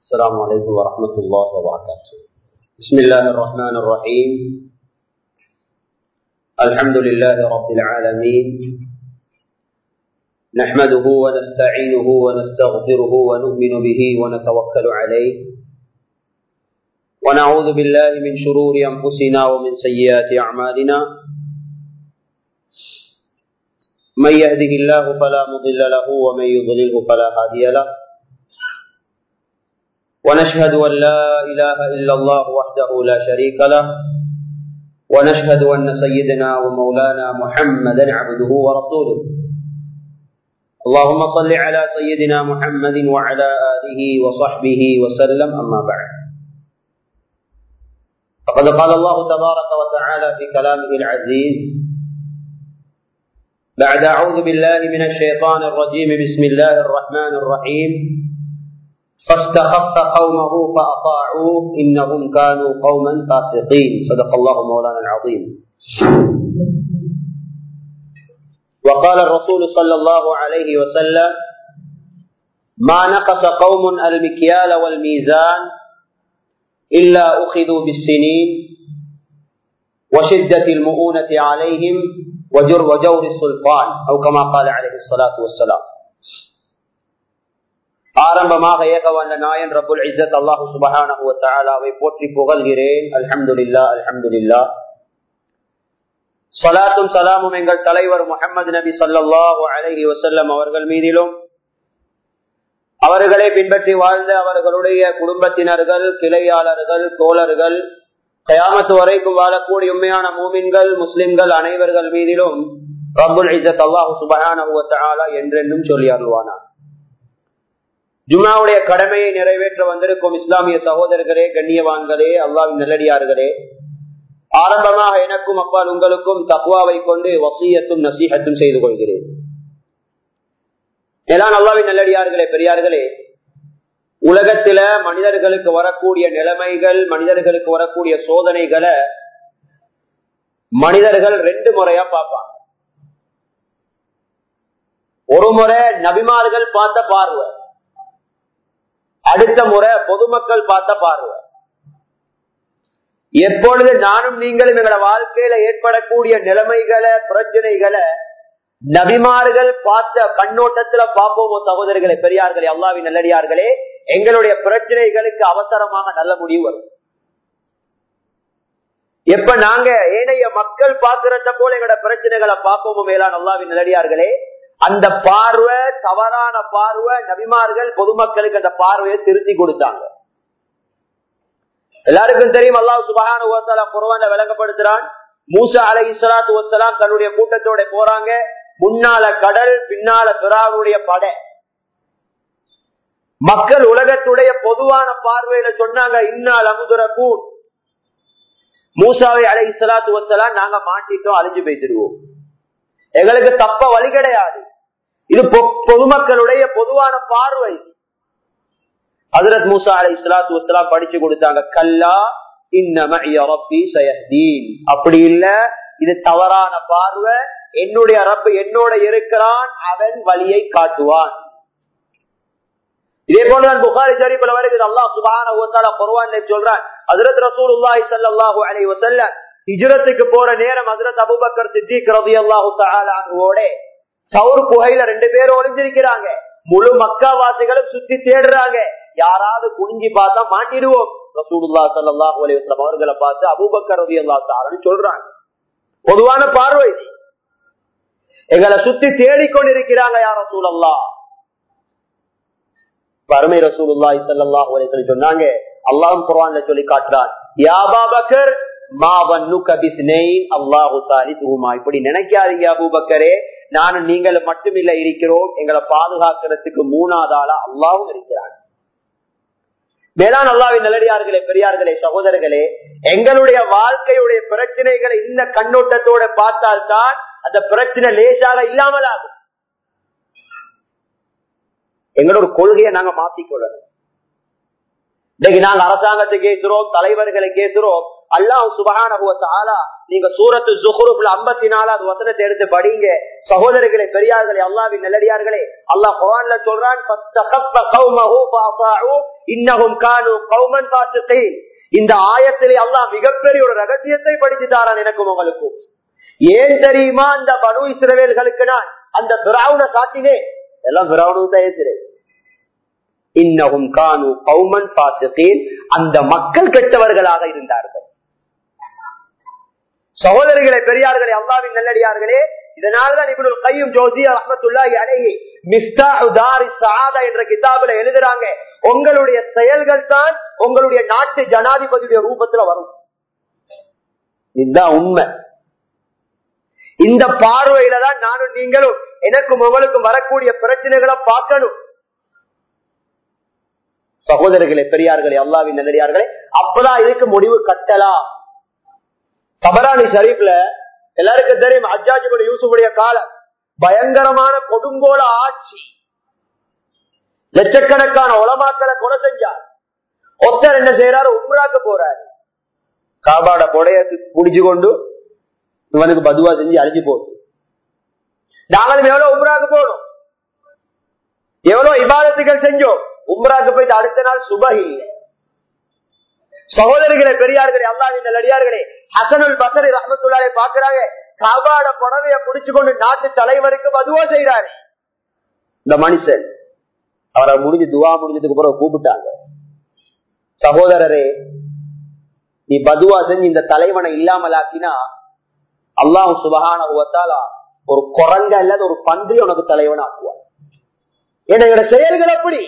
السلام عليكم ورحمة الله وبركاته. بسم الله الرحمن الرحيم. الحمد لله رب العالمين، نحمده ونستعينه ونستغفره ونؤمن به ونتوكل عليه، ونعوذ بالله من شرور أنفسنا ومن سيئات أعمالنا. من يهده الله فلا مضل له ومن يضلله فلا هادي له، ونشهد أن لا إله إلا الله وحده لا شريك له، ونشهد أن سيدنا ومولانا محمدا عبده ورسوله. اللهم صل على سيدنا محمد وعلى آله وصحبه وسلم. أما بعد، فقد قال الله تبارك وتعالى في كلامه العزيز بعد أعوذ بالله من الشيطان الرجيم: بسم الله الرحمن الرحيم. فاستخف قومه فأطاعوه إنهم كانوا قوما فاسقين. صدق الله مولانا العظيم. وقال الرسول صلى الله عليه وسلم: ما نقص قوم المكيال والميزان إلا أخذوا بالسنين وشدة المؤونة عليهم وجور السلطان، أو كما قال عليه الصلاة والسلام. ஆரம்பமாக ஏகவல்ல நாயன் ரப்புல் இஸ்ஸத் அல்லாஹ் சுப்ஹானஹு வ தஆலாவை போற்றி புகழ்கிறேன். அல்ஹம்துலில்லாஹ், அல்ஹம்துலில்லாஹ். ஸலாத்தும் ஸலாமும் எங்கள் தலைவர் முஹம்மது நபி ஸல்லல்லாஹு அலைஹி வஸல்லம் அவர்கள் மீதிலும், அவர்களை பின்பற்றி வாழ்ந்த அவர்களுடைய குடும்பத்தினர்கள், கிளையாளர்கள், தோழர்கள், கியாமத் வரைக்கும் வாழக்கூடிய உண்மையான மூமின்கள், முஸ்லிம்கள் அனைவர்கள் மீதிலும் ரப்புல் இஸ்ஸத் அல்லாஹ் சுப்ஹானஹு வ தஆலா என்றென்றும் சொல்லி அருள்வானார். ஜும்ஆவுடைய கடமையை நிறைவேற்ற வந்திருக்கும் இஸ்லாமிய சகோதரர்களே, கண்ணியவான்களே, அல்லாஹ்வின் நல்லடியார்களே, ஆரம்பமாக எனக்கும் அப்பால் உங்களுக்கும் தக்வாவை கொண்டு வசியத்தும் நசீஹத்தும் செய்து கொள்கிறேன். ஏதான் அல்லாஹ்வின் நல்லடியார்களே, பெரியார்களே, உலகத்தில மனிதர்களுக்கு வரக்கூடிய நிலைமைகள், மனிதர்களுக்கு வரக்கூடிய சோதனைகளை மனிதர்கள் ரெண்டு முறையா பார்ப்பாங்க. ஒரு முறை நபிமார்கள் பார்த்த பார்வை, அடுத்த முறை பொதுமக்கள் பார்த்த பார்வை. எப்பொழுது நானும் நீங்களும் எங்களோட வாழ்க்கையில ஏற்படக்கூடிய நிலைமைகளை, பிரச்சனைகளை நபிமார்கள் பார்த்த கண்ணோட்டத்துல பார்ப்போமோ சகோதரர்களே, பெரியார்களே, அல்லாஹ்வின் நல்லடியார்களே, எங்களுடைய பிரச்சனைகளுக்கு அவசரமாக நல்ல முடிவு வரும். எப்ப நாங்க ஏனைய மக்கள் பார்க்கிறத போல எங்களோட பிரச்சனைகளை பார்ப்போமோ மேலான அல்லாஹ்வின் நல்லடியார்களே, அந்த பார்வை தவறான பார்வை. நபிமார்கள் பொதுமக்களுக்கு அந்த பார்வையை திருத்தி கொடுத்தாங்க. எல்லாருக்கும் தெரியும், அல்லாஹ் சுப்ஹானஹு வ தஆலா குர்ஆன்ல விளங்கப்படுத்துறான். மூசா அலைஹிஸ்ஸலாத்து வஸ்ஸலாம் தன்னுடைய கூட்டத்தோட போறாங்க. முன்னால கடல், பின்னால ஃபிரௌனுடைய படை. மக்கள் உலகத்துடைய பொதுவான பார்வையில சொன்னாங்க, இன்னால் அமுதுரகூன், மூசாவை அலைஹிஸ்ஸலாத்து வஸ்ஸலாம் நாங்க மாட்டிட்டோம், அழிஞ்சு போய்த்திடுவோம், எங்களுக்கு தப்ப வழி கிடையாது. இது பொதுமக்களுடைய பொதுவான பார்வை. ஹஜ்ரத் மூசா அலைஹிஸ்ஸலாத்து வஸ்ஸலாம் படிச்சு கொடுத்தாங்க, கல்லா இன்ன மஇய ரப்பி சயஹ்தீன். அப்படி இல்ல, இது தவறான பார்வை. என்னுடைய ரப் என்னோட இருக்கிறான், அவன் வழியை காட்டுவான். இதே போலதான் புகாரி ஷரீஃப்ல வருகிறது. அல்லாஹ் சுப்ஹானஹு வ தஆலா குர்ஆன்ல சொல்றான், ஹஜ்ரத் ரசூலுல்லாஹி ஸல்லல்லாஹு அலைஹி வஸல்லம் ஹிஜ்ரத்துக்கு போற நேரம் ஹஜ்ரத் அபூபக்கர் சித்திக் ரலியல்லாஹு தஆலா அன்ஹுவோட சௌர் குகையில ரெண்டு பேரும் ஒளிஞ்சிருக்கிறாங்க. முழு மக்காவாசிகளும் சுத்தி தேடுறாங்க, யாராவது குனிஞ்சி பார்த்தா மாட்டிடுவோம். ரசூலுல்லாஹி ஸல்லல்லாஹு அலைஹி வஸல்லம் அவர்களை பார்த்து அபூபக்கர் ரலியல்லாஹு தஆலா சொல்றாங்க, பொதுவான பார்வை, எங்களை சுத்தி தேடிக்கொண்டிருக்கிறாங்க யா ரசூலல்லாஹ். அருமை ரசூலுல்லாஹி ஸல்லல்லாஹு அலைஹி வஸல்லம் சொன்னாங்க, அல்லாஹ் குர்ஆன்ல சொல்லி காட்டுறான், யா அபூபக்கர் மா வன்னுக பிஸ்னைன் அல்லாஹு சாலிசுஹுமா. இப்படி நினைக்காதீங்க அபூபக்கரே, நானும் நீங்கள் மட்டுமில்ல இருக்கிறோம், எங்களை பாதுகாக்கிறதுக்கு மூணாவது ஆளா அல்லாஹ்வும் இருக்கிறான். மேலான அல்லாஹ்வின் நல்லடியார்களே, பெரியார்களே, சகோதரர்களே, எங்களுடைய வாழ்க்கையுடைய பிரச்சனைகளை இந்த கண்ணோட்டத்தோட பார்த்தால்தான் அந்த பிரச்சனை லேசாக இல்லாமல் ஆகும். எங்களோட கொள்கையை நாங்க மாத்திக்கொள்ளணும். இன்னைக்கு நாங்க அரசாங்கத்தை கேட்கிறோம், தலைவர்களை கேட்கிறோம், அல்லாஹ் சுப்ஹானஹு வ தஆலா நீங்க சூரத்து ஸுஹ்ருஃப்ல 54வது வசனத்தை எடுத்து படிங்க. சகோதரர்களே, பெரியார்களே, அல்லாஹ்வின் நல்லடியார்களே, அல்லாஹ் குர்ஆன்ல சொல்றான், ஃபஸ்தகஃப கௌமஹு ஃபஅஸாஉ இன்னஹும் கானூ கௌமன் ஃபாஸிகீன். இந்த ஆயத்திலே அல்லாஹ் மிகப்பெரிய ஒரு ரகசியத்தை படிச்சுட்டாரான் எனக்கும் உங்களுக்கும். ஏன் தெரியுமா? அந்த பனு இஸ்ரவேல்களுக்கு நான் அந்த ஃபிரௌனை காட்டினேன். எல்லாம் ஃபிரௌனுக்கு தான் ஏசுறேன். இன்னஹும் கானூ கௌமன் ஃபாஸிகீன். அந்த மக்கள் கெட்டவர்களாக இருந்தார்கள். சகோதரர்களே, பெரியார்களே, அல்லாஹ்வின் நல்லடியார்களே, இதனால்தான் இப்னுல் கய்யிம் ஜௌஸிய்யா ரஹ்மத்துல்லாஹி அலைஹி மிஃப்தாஹு தாரிஸ் ஸஆதா என்ற கிதாபில எழுதுறாங்க, உங்களுடைய செயல்கள் தான் உங்களுடைய நாட்டு ஜனாதிபதியுடைய ரூபத்துல வரும். இதுதான் உண்மை. இந்த பார்வையில தான் நானும் நீங்களும் எனக்கும் உங்களுக்கும் வரக்கூடிய பிரச்சனைகளை பார்க்கணும். சகோதரர்களே, பெரியார்களே, அல்லாஹ்வின் நல்லடியார்களே, அப்பதான் இதுக்கு முடிவு கட்டலாம். தபரானி ஷரீஃப்ல எல்லாருக்கும் தெரியும், ஹஜ்ஜாஜ் இப்னு யூசுஃபுடைய காலம் பயங்கரமான கொடுங்கோல ஆட்சி. லட்சக்கணக்கான உலமாக்களை கொலை செஞ்சார். ஒருத்தர் என்ன செய்யறாரு? உம்ராக்கு போறாரு. காபாட கொடைய புடிச்சு கொண்டு இவனுக்கு பதுவா செஞ்சு அழிஞ்சு போகுது. நாங்களும் எவ்வளவு உம்ராக்கு போனோம், எவ்வளவு இபாதத்துகள் செஞ்சோம். உம்ராக்கு போயிட்டு அடுத்த நாள் சுபஹ் இல்லை. சகோதரர்களே, பெரியார்களே, அல்லாஹ்வின் நல்லடியார்களே, ஹஸனுல் பஸரி ரஹ்மத்துல்லாஹி பாக்குறாங்க, காபாட புடவைய புடிச்சு கொண்டு நாட்டு தலைவருக்கு பதுவா செய்யறாரு. இந்த மனுஷன் அவரை முடிஞ்சு துவா முடிஞ்சதுக்கு பிறகு கூப்பிட்டாங்க, சகோதரரே, நீ பதுவா செஞ்சு இந்த தலைவனை இல்லாமலாக்கினா அல்லாஹ் சுப்ஹானஹு வ தஆலா ஒரு குரங்க அல்லது ஒரு பன்றி உனக்கு தலைவன் ஆக்குவார். என்னோட செயல்கள் அப்படி.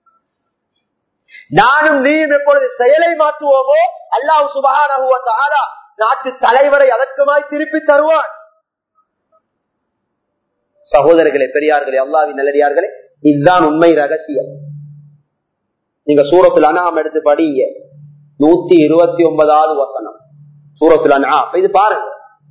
நானும் நீயும் எப்பொழுது செயலை மாற்றுவோமோ அல்லாஹ் சுப்ஹானஹு வ தஆலா நாட்டு தலைவரை அதற்குமாய் திருப்பி தருவான். சகோதரர்களே, பெரியார்களே, அல்லாஹ்வின் நல்லடியார்களே, இதுதான் உண்மை ரகசியம். நீங்க சூரத்துல் அன்ஆம் எடுத்து படிங்க, 129வது வசனம் சூரத்துல் அன்ஆம். இது பாருங்க,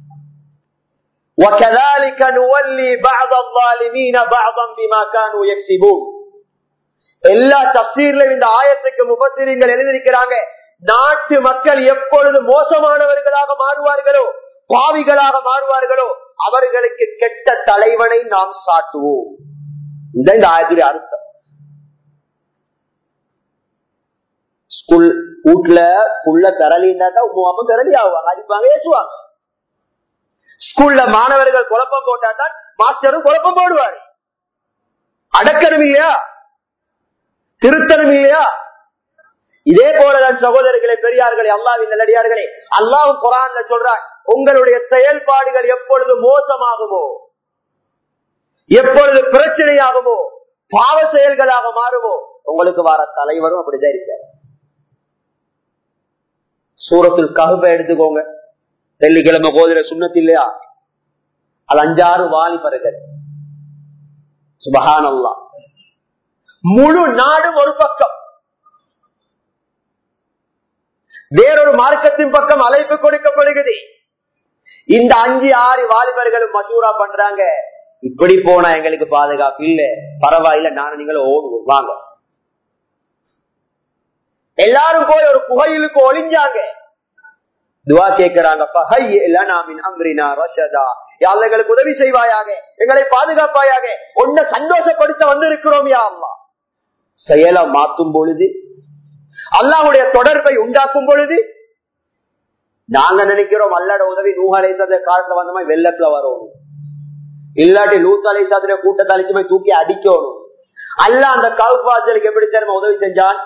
وَكَذَلِكَ نُوَلِّي بَعْضَ الظَّالِمِينَ بَعْضًا بِمَا كَانُوا يَكْسِبُونَ. எல்லா தஃசீர்லயும் இந்த ஆயத்துக்கு முஃபஸ்ஸிரீன்கள் எழுதியிருக்கிறாங்க, நாட்டு மக்கள் எப்பொழுது மோசமானவர்களாக மாறுவார்களோ, பாவிகளாக மாறுவார்களோ, அவர்களுக்கு கெட்ட தலைவனை நாம் சாட்டுவோம். இந்த ஆயத்துடைய அர்த்தம். ஸ்கூல் வீட்டுல புள்ள பெறலின்னா உமாவும் பெறலி ஆகுவாங்க, அடிப்பாங்க, ஏசுவாங்க. ஸ்கூல்ல மாணவர்கள் குழப்பம் போட்டாதான் மாஸ்டரும் குழப்பம் போடுவார். அடக்கணும் இல்லையா? திருத்தணும் இல்லையா? இதே போலதான் சகோதரர்களே, பெரியார்களே, அல்லாஹ்வின் நல்லடியார்களே, அல்லாஹ் குர்ஆன்ல சொல்றான், உங்களுடைய செயல்பாடுகள் எப்பொழுது மோசமாகுமோ, எப்பொழுது பிரச்சனையாகுமோ, பாவ செயல்களாக மாறுமோ, உங்களுக்கு வர தலைவரும் அப்படிதான் இருக்காரு. சூரத்துல் கஹ்ஃப எடுத்துக்கோங்க, வெள்ளிக்கிழமை கோதிர சுன்னத்து இல்லையா? அது 5-6 வாலிபர்கள். சுப்ஹானல்லாஹ், முழு நாடும் ஒரு பக்கம், வேறொரு மார்க்கத்தின் பக்கம் அழைப்பு கொடுக்கப்படுகிறது. இந்த 5-6 வாலிபர்களும் மசூரா பண்றாங்க, இப்படி போனா எங்களுக்கு பாதுகாப்பு இல்ல, பரவாயில்ல, நானும் நீங்களும் ஓடுவோம், வாங்க. எல்லாரும் போய் ஒரு குகையிலுக்கு ஒளிஞ்சாங்க, துவா கேட்கிறாங்க, எங்களுக்கு உதவி செய்வாயாக, எங்களை பாதுகாப்பாயாக, உன்னை சந்தோஷப்படுத்த வந்திருக்கிறோம் யா அல்லாஹ். செயலை மாற்றும் பொழுது, அல்லாஹ்வுடைய தொடர்பை உண்டாக்கும் பொழுது நாங்க நினைக்கிறோம் அல்லாஹ்வுடைய உதவி நூஹ் அலைஹிஸ்ஸலாம் காலத்துல வந்த மாதிரி வெள்ளத்துல வரும், இல்லாட்டி லூத் அலைஹிஸ்ஸலாம் கூட்டத்தை அழிச்சு போய் தூக்கி அடிக்கணும். அல்லாஹ் அந்த கஹ்ஃபாஜலுக்கு எப்படி தெரியுமா உதவி செஞ்சான்?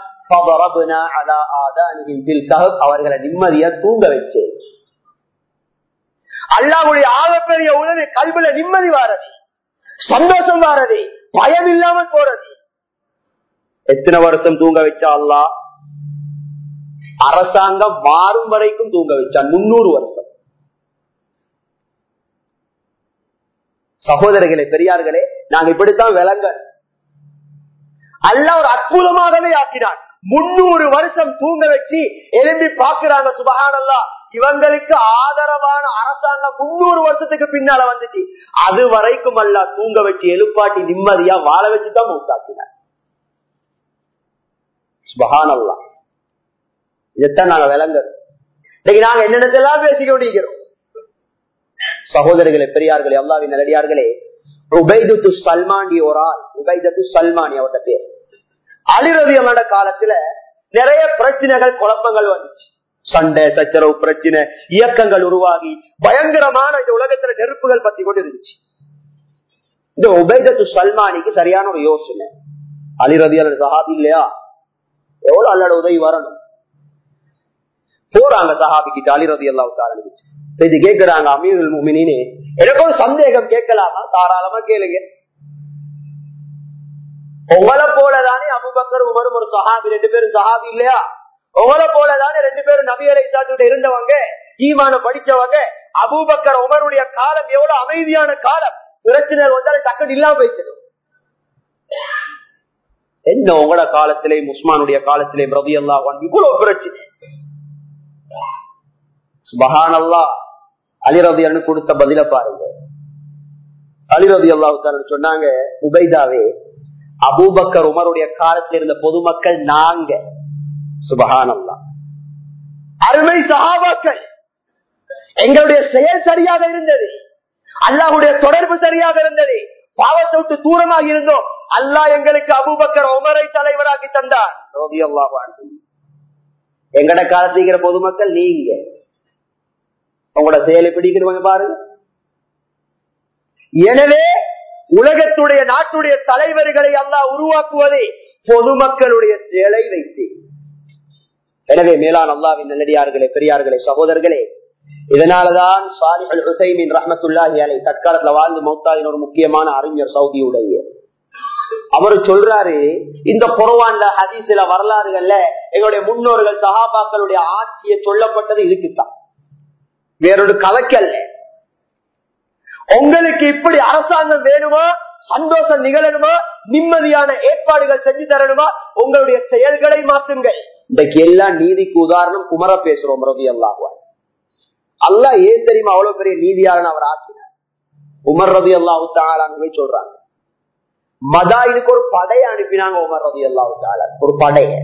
அவர்களை நிம்மதியா தூங்க வச்சு. அல்லாஹ்வுடைய ஆகப்பெரிய உதவி கல்வில நிம்மதி வாரது, சந்தோஷம் வாரது, பயம் இல்லாமல் போறது. எத்தனை வருஷம் தூங்க வச்சா அல்லாஹ்? அரசாங்கம் மாறும் வரைக்கும் தூங்க வச்சான், 300 வருஷம். சகோதரர்களே, பெரியார்களே, நாங்க இப்படித்தான் விளங்க. அல்லாஹ் ஒரு அற்புதமாகவே ஆக்கினான். 300 வருஷம் தூங்க வச்சு எழுப்பி பாக்குறாங்க, சுப்ஹானல்லாஹ், இவங்களுக்கு ஆதரவான அரசாங்கம் 300 வருஷத்துக்கு பின்னால வந்துச்சு. அது வரைக்கும் அல்லாஹ் தூங்க வச்சு எழுப்பாட்டி நிம்மதியா வாழ வச்சுதான் மூத்தாக்கினார். சுப்ஹானல்லாஹ், இதைத்தான் நாங்க விளங்க. இன்னைக்கு நாங்க என்னென்னதெல்லாம் பேசிக் கொண்டிருக்கிறோம். சகோதரர்களே, பெரியார்களே, அல்லாஹ்வின் நல்லடியார்களே, உபைதத்து சல்மானி ஒரு ஆள், உபைதத்து சல்மானி அவரோட பேர். அலி ரலியல்லாஹு அன்ஹு காலத்துல நிறைய பிரச்சனைகள், குழப்பங்கள் வந்துச்சு. சண்டை சச்சரவு பிரச்சனை, இயக்கங்கள் உருவாகி பயங்கரமான இந்த உலகத்துல நெருப்புகள் பத்தி கொண்டு இருந்துச்சு. இந்த உபைதத்து சல்மானிக்கு சரியான ஒரு யோசனை, அலி ரலியல்லாஹு அன்ஹு சஹாபி இல்லையா, எவ்வளவு அல்லாஹ்வோட உதவி வரணும். போறாங்க சஹாபி கிட்ட, அலி ரலியல்லாஹு தஆலா அன்ஹு இது கேட்கிறாங்க, அமீருல் முஃமினீனே, எனக்கு ஒரு சந்தேகம் கேட்கலாமா? தாராளமா கேளுங்க. உங்களை போலதானே அபூபக்கர் உமரும் ஒரு சஹாபி, 2 பேரும் சஹாபி இல்லையா? உங்களை போலதானே 2 பேரும் நபி அலைஹிஸ்ஸலாத்து இருந்தவங்க, ஈமான படிச்சவங்க. அபூபக்கர் உமருடைய காலம் எவ்வளவு அமைதியான காலம், பிரச்சனை வந்தாலும் டக்குன்னு இல்லாம போயிடுச்சு. என்ன உங்களோட காலத்திலே, உஸ்மானுடைய காலத்திலே ரலியல்லாஹு அன்ஹு இவ்வளவு பிரச்சனை. சுப்ஹானல்லாஹ். அலி ரலியல்லாஹு அன்ஹு கொடுத்த பதில பாருங்க. அலி ரலியல்லாஹு தஆலா சொன்னாங்க, உபைதாவே, அபூபக்கர் உமருடைய காலத்தில் இருந்த பொதுமக்கள் நாங்க. சுப்ஹானல்லாஹ். அருமை சஹாபாக்கள், எங்களுடைய செயல் சரியாக இருந்தது, அல்லாஹ்வுடைய தொடர்பு சரியாக இருந்தது, பாவத்தை விட்டு தூரமாக இருந்தோம். அல்லாஹ் எங்களுக்கு அபூபக்கர் உமரை தலைவராக்கி தந்தார் ரலியல்லாஹு அன்ஹு. எங்கட காலத்தில் இருக்கிற பொதுமக்கள் நீங்க. உங்களோட செயலை பிடிக்கிறவங்க பாருங்க. எனவே உலகத்துடைய நாட்டுடைய தலைவர்களை அல்லாஹ் உருவாக்குவதே பொதுமக்களுடைய செயலை வைத்து. எனவே மேலான அல்லாஹ்வின் நல்லடியார்களே, பெரியார்களே, சகோதரர்களே, இதனாலதான் சாலிஹ் அல் உஸைமீன் ரஹ்மத்துல்லாஹி அலைஹி தற்காலத்துல வாழ்ந்து மௌத்தாவின் ஒரு முக்கியமான அறிஞர், சவுதியுடைய, அவரு சொல்றாரு, இந்த குர்ஆன்ல ஹதீஸ்ல வரலாறுகள்ல எங்களுடைய முன்னோர்கள் சஹாபாக்களுடைய ஆட்சியை சொல்லப்பட்டது இதுக்குத்தான், வேறொரு கலக்கல்ல. உங்களுக்கு இப்படி அரசாங்கம் வேணுமா, சந்தோஷம் நிகழணுமா, நிம்மதியான ஏற்பாடுகள் செஞ்சு தரணுமா, உங்களுடைய செயல்களை மாற்றுங்கள். இன்றைக்கு எல்லாம் நீதிக்கு உதாரணம் குமர பேசுறோம் ரலியல்லாஹு அன்ஹு. அல்லாஹ் ஏன் தெரியுமா அவ்வளவு பெரிய நீதியாளன் அவர் ஆக்கினார்? உமர் ரலியல்லாஹு தஆலா அன்ஹு சொல்றாங்க, மதாயினுக்கு ஒரு படையை அனுப்பினாங்க உமர் ரலியல்லாஹு தஆலா, ஒரு படையை.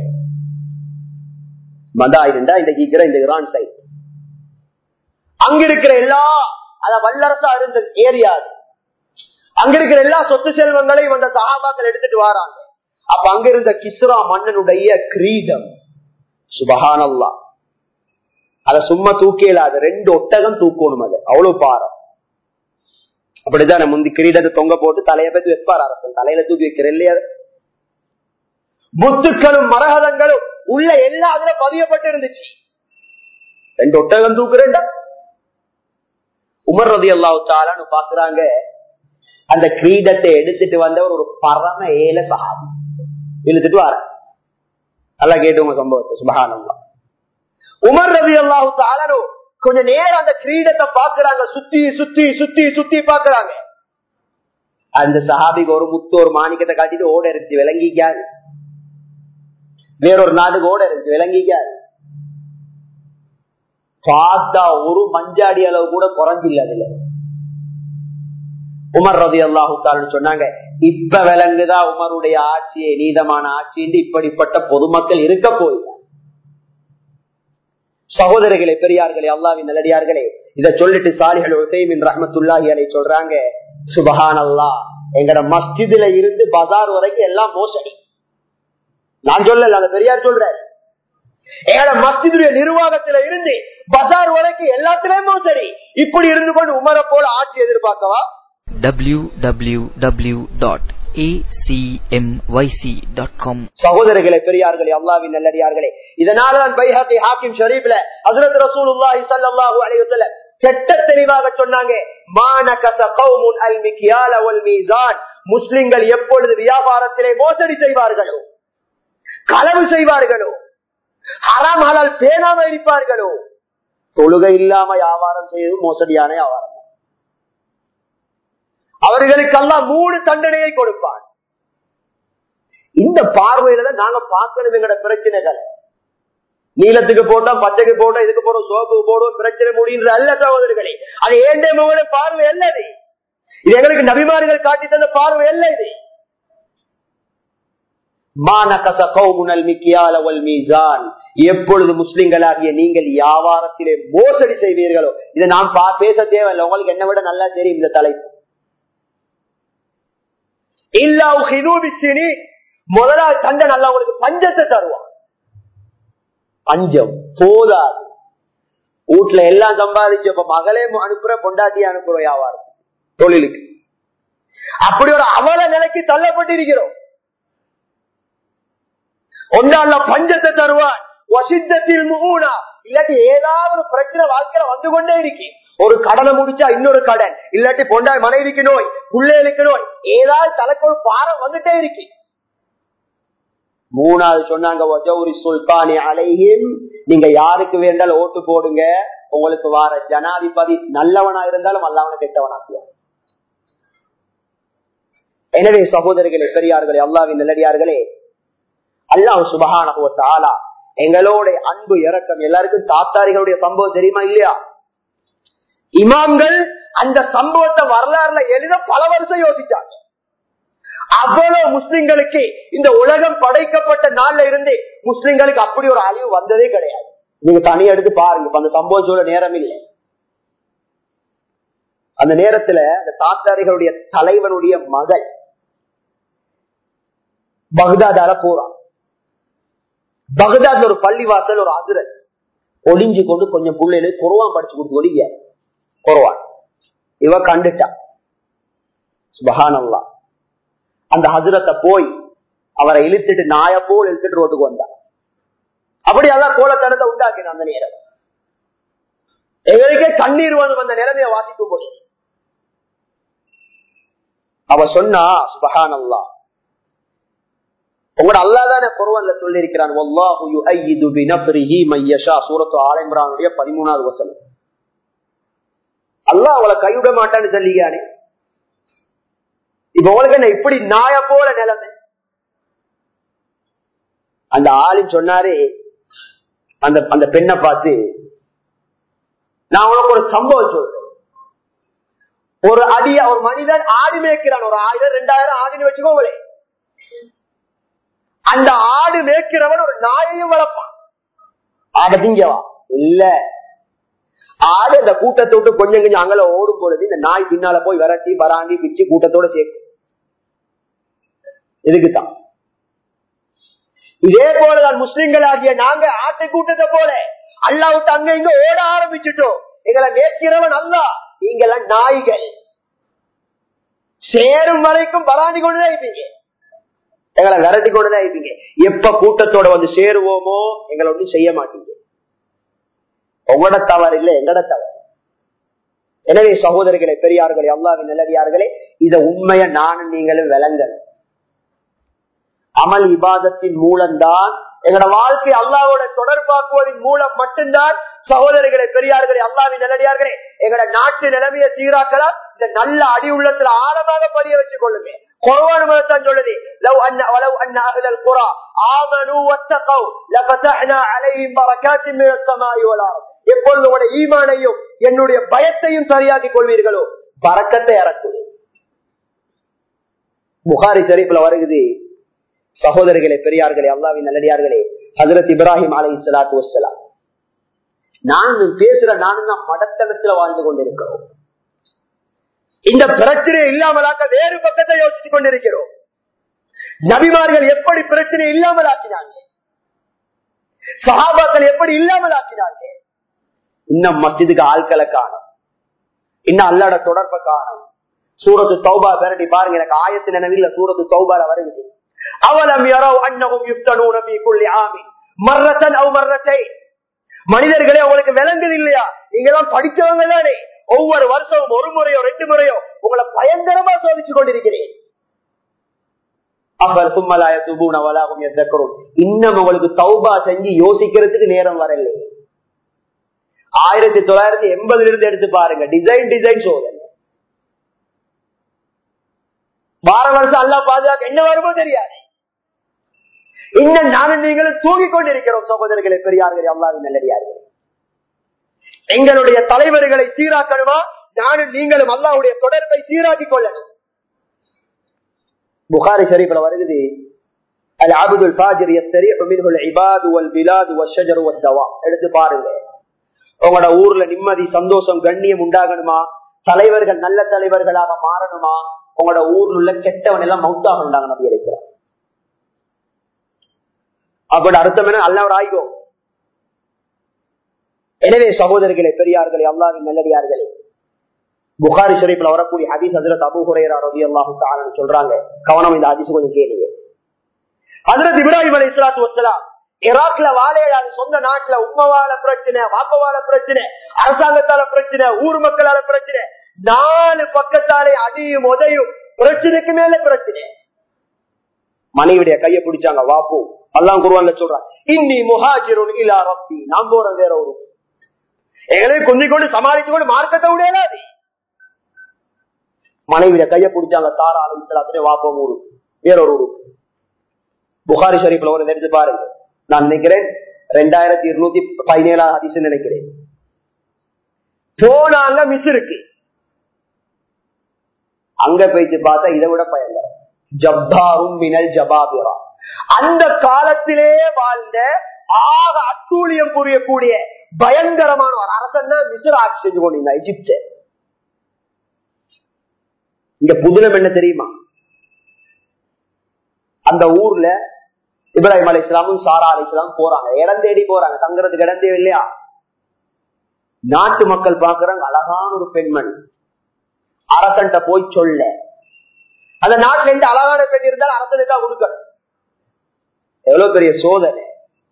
மதாயின்டா இன்றைக்கு இருக்கிற இந்த ஈரான் சைட், அங்க இருக்கிற எல்லா வல்லரசா இருந்த ஏரியா, அங்க இருக்கிற எல்லா சொத்து செல்வங்களையும் அந்த சஹாபாக்கள் எடுத்துட்டு வராங்க. அப்ப அங்க இருந்த கிஸ்ரா மன்னனுடைய கிரீடம், சுப்ஹானல்லாஹ், அத சும்மா தூக்கல, அது 2 ஒட்டகம் தூக்கணும், அது அவ்வளவு பாரம். அப்படிதான் முந்தி கிரீடத்தை தொங்க போட்டு தலையை பத்தி வைப்பார் அரசன், தலையில தூக்கி வைக்கிற இல்லையா. முத்துக்களும் மரகதங்களும் உள்ள எல்லாம் அதுல பதியப்பட்டு இருந்துச்சு. 2 ஒட்டகம் தூக்குறேன்டா. உமர் ரலியல்லாஹு தஆலான்னு பாக்குறாங்க, அந்த கிரீடத்தை எடுத்துட்டு வந்தவர் ஒரு பரம ஏழை சஹாபி, இழுத்துட்டு வர. நல்லா கேட்டுங்க சம்பவத்தை. சுப்ஹானல்லாஹ். உமர் ரலியல்லாஹு தஆலா கொஞ்ச நேரம் அந்த கிரீடத்தை பாக்குறாங்க, சுத்தி சுத்தி சுத்தி சுத்தி பாக்குறாங்க. அந்த சஹாபிக்கு ஒரு முத்து, ஒரு மாணிக்கத்தை காட்டிட்டு ஓட இருந்துச்சு, விளங்கிக்காது. வேறொரு நாட்டுக்கு ஓட இருந்துச்சு, விளங்கிக்காது. பார்த்தா ஒரு மஞ்சாடி அளவு கூட குறைஞ்சில்ல அதுல. உமர் ரலியல்லாஹு தஆலா சொன்னாங்க, இப்ப விளங்குதா உமருடைய ஆட்சியை நீதமான ஆட்சி, இப்படிப்பட்ட பொதுமக்கள் இருக்க போயிதான். சகோதரர்களே, பெரியார்களே, அல்லாஹ்வின் நல்லடியார்களே, இத சொல்லிட்டு சாலிஹ் அல் உஸைமீன் ரஹ்மத்துல்லாஹி அலைஹி சொல்றாங்க, சுப்ஹானல்லாஹ், எங்கட மஸ்ஜிதுல இருந்து பஜார் வரைக்கும் எல்லாம் மோசடி. நான் சொல்லல, அந்த பெரியார் சொல்றாரு. எங்கட மஸ்ஜிதுடைய நிர்வாகத்தில இருந்து பஜார் வரைக்கும் எல்லாத்திலயும் மோசடி. இப்படி இருந்து கொண்டு உமரை போல ஆட்சி எதிர்பார்க்கவா? www.acmyc.com. சகோதரர்களே, பெரியார்களே, அல்லாஹ்வின் நல்லடியார்களே, இதனாலதான் பைஹகி ஹாக்கிம் ஷரீஃப்ல ஹஜ்ரத் ரசூலுல்லாஹி ஸல்லல்லாஹு அலைஹி வஸல்லம் செட்ட தெளிவாக சொன்னாங்க, மானகஸ கௌமுன் அல் மிக்யால வல் மீசான். முஸ்லிம்கள் எப்பொழுது வியாபாரத்திலே மோசடி செய்வார்களோ, களவு செய்வார்களோ, ஹராம் ஹலால் பேணாம இருப்பார்களோ, தொழுகை இல்லாம வியாபாரம் செய்வது மோசடியான வியாபாரம். அவர்களுக்கு அல்லாஹ் 3 தண்டனையை கொடுப்பான். இந்த பார்வையில தான் நாங்க பார்க்கணும் எங்கட பிரச்சனைகள். நீளத்துக்கு போட்டோம், பச்சைக்கு போட்டோம், இதுக்கு போட்டோம், சோப்புக்கு போடுவோம், பிரச்சனை முடின்ற அல்ல சகோதரர்களே. அது ஏண்டே மகன பார்வை அல்ல. இது எங்களுக்கு நபிமார்கள் காட்டி தந்த பார்வை அல்ல. இது எப்பொழுது முஸ்லிம்களாகிய நீங்கள் வியாபாரத்திலே மோசடி செய்வீர்களோ, இதை நாம் பேச தேவையில்லை, உங்களுக்கு என்ன விட நல்லா தெரியும் இந்த தலைப்பு. முதலாவது சண்டை நல்லா உங்களுக்கு பஞ்சத்தை தருவான். பஞ்சம் போதாது, வீட்டுல எல்லாம் சம்பாதிச்சு இப்ப மகளே அனுப்புற, பொண்டாட்டி அனுப்புற வியாபாரம் தொழிலுக்கு, அப்படி ஒரு அவல நிலைக்கு தள்ளப்பட்டிருக்கிறோம். ஒன்றால பஞ்சத்தை தருவான், வசித்தத்தில் முகூனா, இல்லாட்டி ஏதாவது ஒரு பிரச்சனை வாழ்க்கையில வந்து கொண்டே இருக்கு. ஒரு கடனை முடிச்சா இன்னொரு கடன், இல்லாட்டி பொண்டா மனைவிக்கு நோய், பிள்ளைகளுக்கு நோய், ஏதாவது தலைக்கு ஒரு பாரம் வந்துட்டே இருக்கு. மூணாவது சொன்னாங்க, சுல்தானி அலைஹிம், நீங்க யாருக்கு வேண்டாலும் ஓட்டு போடுங்க, உங்களுக்கு வார ஜனாதிபதி நல்லவனா இருந்தாலும் அல்லாஹ்வை கெட்டவனாக்குவார். எனவே சகோதரர்களே, பெரியார்களே, அல்லாஹ்வின் நல்லடியார்களே, அல்லாஹ் சுப்ஹானஹு வ தஆலா எங்களோட அன்பு இரக்கம் எல்லாருக்கும். தாத்தாரிகளுடைய சம்பவம் தெரியுமா இல்லையா? இமாம்கள் அந்த சம்பவத்தை வரலாறுல எழுத பல வருஷம் யோசிச்சாங்க. அவ்வளவு முஸ்லிம்களுக்கு இந்த உலகம் படைக்கப்பட்ட நாள்ல இருந்து முஸ்லிம்களுக்கு அப்படி ஒரு அழிவு வந்ததே கிடையாது. நீங்க தனியா எடுத்து பாருங்க, அந்த சம்பவம் சொல்ல நேரம் இல்லை. அந்த நேரத்துல அந்த தாத்தாரிகளுடைய தலைவனுடைய மகள் பக்தாதால போறான். பக்தாத்ல ஒரு பள்ளிவாசல் ஒரு ஹஜ்ரத் ஒளிஞ்சு கொண்டு கொஞ்சம் பிள்ளைகளை குர்ஆன் படிச்சு கொடுத்து ஒளிய குர்ஆன் இவ கண்டுட்டா. சுப்ஹானல்லாஹ். அந்த ஹஜ்ரத்தை போய் அவரை இழுத்துட்டு நாய போல் இழுத்துட்டு ரோட்டுக்கு வந்தா. அப்படி அதான் கோலத்தனத்தை உண்டாக்கின. அந்த நேரம் எங்களுக்கே கண்ணீர் வந்து அந்த நிலைமையை வாசிக்கும் போது அவ சொன்னா, சுப்ஹானல்லாஹ், உங்களோட அல்லாஹ் தானே குர்ஆன்ல சொல்லி இருக்கிறான், வல்லாஹு யுஅய்யிது பினஸ்ரிஹி மய்யஷா, சூரத்து ஆல் இம்ரானுடைய 13வது வசனம். அல்லாஹ் அவளை கைவிட மாட்டான்னு சொல்லியானே. இப்ப உங்களுக்கு என்ன இப்படி நாய போல நிலைமை? அந்த ஆளின் சொன்னாரு அந்த பெண்ணை பார்த்து, நான் உனக்கு ஒரு சம்பவம் சொல்றேன். ஒரு மனிதன் ஆடு மேய்க்கிறான், ஒரு 1000-2000 ஆடுன்னு வச்சுக்கோங்களே. அந்த ஆடு மேய்க்கிறவன் ஒரு நாயையும் வளர்ப்பான். ஆட திங்கவா இல்ல, ஆடு அந்த கூட்டத்தை விட்டு கொஞ்சம் கொஞ்சம் அங்கல ஓடும் பொழுது இந்த நாய் பின்னால போய் விரட்டி பராண்டி பிச்சு கூட்டத்தோட சேர்க்கும். இதுக்குத்தான். இதே போலதான் முஸ்லிம்கள் ஆகிய நாங்க ஆட்டை கூட்டத்தை போல அல்லாஹ் விட்டு அங்க இங்க ஓட ஆரம்பிச்சுட்டோம். எங்களை மேய்க்கிறவன் அல்லாஹ், நீங்கெல்லாம் நாய்கள். சேரும் வரைக்கும் பராண்டி கொண்டுதான் இருப்பீங்க, எங்களை விரட்டி கொண்டுதான் இருப்பீங்க. எப்ப கூட்டத்தோட வந்து சேருவோமோ எங்களை ஒன்றும் செய்ய மாட்டீங்க. உங்களோட தவறு இல்லை, எங்கட தவறு. எனவே சகோதரர்களே, பெரியார்களே, அல்லாஹ்வின் நல்லடியார்களே, இத உண்மைய நானும் நீங்களும் விளங்கணும். அமல் இபாதத்தின் மூலம்தான் எங்களோட வாழ்க்கை அல்லாஹ்வோட தொடர்பாக்குவதன் மூலம் மட்டும்தான் சகோதரர்களே, பெரியார்களே, அல்லாஹ்வின் நல்லடியார்களே, எங்களோட நாட்டு நிலைமையை சீராக்கலாம். இந்த நல்ல அடி உள்ளத்துல ஆழமாக பதிய வச்சுக் கொள்ளுங்க. குர்ஆன் தான் சொல்லுது, லவ் அன்ன அஹ்லல் குரா ஆமனூ வத்தகூ லஃபதஹ்னா அலைஹிம் பரகாத்தின் மினஸ் ஸமாஇ வல் அர்த். எப்பொழுது உங்களுடைய ஈமானையும் என்னுடைய பயத்தையும் சரியாக்கிக் கொள்வீர்களோ பரக்கத்தை இறக்குது. புகாரி ஷரீஃப்ல வருகிறது. சகோதரர்களே, பெரியார்களே, அல்லாஹ்வின் நல்லடியார்களே, ஹஜ்ரத் இப்ராஹிம் அலைஹிஸ்ஸலாத்து வஸ்ஸலாம், நானும் தான் மடத்தனத்துல வாழ்ந்து கொண்டிருக்கிறோம். இந்த பிரச்சனை இல்லாமலாக்க வேறு பக்கத்தை யோசித்துக் கொண்டிருக்கிறோம். நபிமார்கள் எப்படி பிரச்சனை இல்லாமல் ஆக்கினாங்க, சஹாபாக்கள் எப்படி இல்லாமல் ஆக்கினாங்க. இன்னும் மஸ்ஜிதுக்கு ஆட்களை காணும், இன்னும் அல்லாஹ்வோட தொடர்பை காணும். சூரத்து தௌபா பேரட்டி பாருங்க, எனக்கு ஆயத்து நினைவில் சூரத்து தௌபால வருகிறது. அவலம் யரவ் அன்னஹும் யுஃப்தனூன ஃபீ குல்லி ஆமின் மர்ரத்தன் அவ் மர்ரத்தைன். மனிதர்களே, உங்களுக்கு விளங்குது இல்லையா? நீங்க எல்லாம் படிச்சவங்க தானே. ஒவ்வொரு வருஷமும் ஒரு முறையோ 2 முறையோ உங்களை பயங்கரமா சோதிச்சு கொண்டிருக்கிறேன். இன்னும் உங்களுக்கு தௌபா செஞ்சு யோசிக்கிறதுக்கு நேரம் வரல. 1980 இருந்து எடுத்து பாருங்க, டிசைன் சோதனை. வார வருஷம் அல்லாஹ் பாதுகாக்க என்ன வருமோ தெரியாது. இன்னும் நானும் நீங்களும் தூங்கிக் கொண்டிருக்கிறோம். சகோதரர்களே, பெரியார்களே, அல்லாஹ்வின் நல்லடியார்களே, எங்களுடைய தலைவர்களை சீராக்கணுமா? நானும் நீங்களும் அல்லாஹ்வுடைய தொடர்பை சீராக்கிக் கொள்ளணும். புகாரி ஷரீஃப்ல வருகிறது, அல்-அப்துல் ஃபாஜிர் யஸ்தரீஹு மின்ஹு அல்-இபாது வல்-பிலாது வஷ்-ஷஜரு வத்-தவா. எடுத்து பாருங்க. உங்களோட ஊர்ல நிம்மதி, சந்தோஷம், கண்ணியம் உண்டாகணுமா? தலைவர்கள் நல்ல தலைவர்களாக மாறணுமா? உங்களோட ஊர்ல உள்ள கெட்டவன் எல்லாம் மௌத்தாகணும்டாங்க நபி அலைஹிஸ்ஸலாம். அப்படி அர்த்தம் என்ன? அல்லாஹ் ஆயிகோ. எனவே சகோதரர்களே, பெரியார்களே, அல்லாஹ்வின் நல்லடியார்களே, புகாரி ஷரீஃப்ல வரக்கூடிய ஹதீஸ் ஹஜ்ரத் அபூ ஹுரைரா ரலியல்லாஹு தஆலா சொல்றாங்க. கவனம், இந்த ஹதீஸ் கொஞ்சம் கேளுங்க. ஹஜ்ரத் இப்ராஹிம் அலைஹிஸ்ஸலாத்து வஸ்ஸலாம் ஈராக்ல வாழையால, சொந்த நாட்டுல உம்மவால பிரச்சனை, வாப்பவால பிரச்சனை, அரசாங்கத்தால பிரச்சனை, ஊர் மக்களால பிரச்சனை, 4 பக்கத்தாலே அடியும் உதையும், பிரச்சனைக்கு மேல பிரச்சனை. மனைவிடைய கையை பிடிச்சாங்க, வாப்போ. அல்லாஹ் குர்ஆன்ல சொல்றான், இன்னி முஹாஜிருன் இலா ரப்பி, நான் போறேன் வேற ஒரு. எங்களை கொஞ்சம் கொண்டு சமாளித்து கொண்டு மார்க்கத்தை விடையலாது. மனைவிய கைய பிடிச்சாங்க, தாரா அலைஹிஸ்ஸலாத்துடைய வாப்பம் ஊரு, வேறொரு ஊரு. புகாரி ஷரீஃப்ல ஒரு எடுத்து பாருங்க. நான் நினைக்கிறேன் 2217 ஹதீஸ் நினைக்கிறேன். போனாங்க மிஸ்ருக்கு. அங்க போயிட்டு பார்த்தா இதை விட பயங்கர ஜப்பாரும் மினல் ஜபாபிரா. அந்த காலத்திலே வாழ்ந்த ஆக அட்டூழியம் புரியக்கூடிய பயங்கரமான ஒரு அரசன் தான் மிஸ்ர் ஆட்சி செஞ்சு கொண்டிருந்தா, எகிப்து. இங்க புதுனம் என்ன தெரியுமா? அந்த ஊர்ல இப்ராஹிம் அலைஹிஸ்ஸலாமும் சாரா அலைஹிஸ்ஸலாமும் போறாங்க, இடம் தேடி போறாங்க, தங்குறதுக்கு இடம் தேவை இல்லையா? நாட்டு மக்கள் பாக்குறாங்க, அழகான ஒரு பெண்மணி. அரசன்ட்ட போய் சொல்ல, அந்த நாட்டுல இருந்து அழகான பெண் இருந்தால் அரசனுக்கா கொடுக்கணும். எவ்வளவு பெரிய சோதனை!